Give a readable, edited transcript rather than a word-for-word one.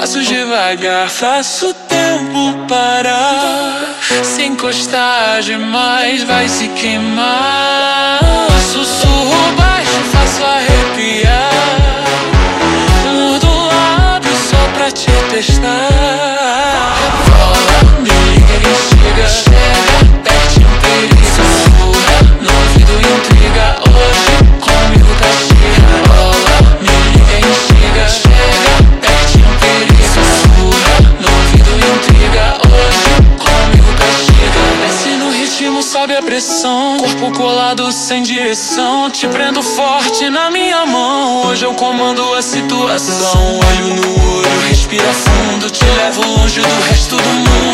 Passo devagar, faço o tempo parar. Se encostar demais vai se queimar. Sussurro baixo, faço arrepiar. Mordo o lábio só pra te testar. Rebola, me liga e chega. Chega, pertinho, perigo. Sussurra no ouvido, intriga. Hoje comigo castiga. Rebola, me liga e chega. Chega, pertinho, perigo. Sussurra no ouvido, intriga. Hoje comigo castiga. Desce no ritmo, sobe a pressão. Corpo colado sem direção. Te prendo forte na minha mão. Hoje eu comando a situação. Olho no olho, respira fundo. Te levo longe do resto do mundo.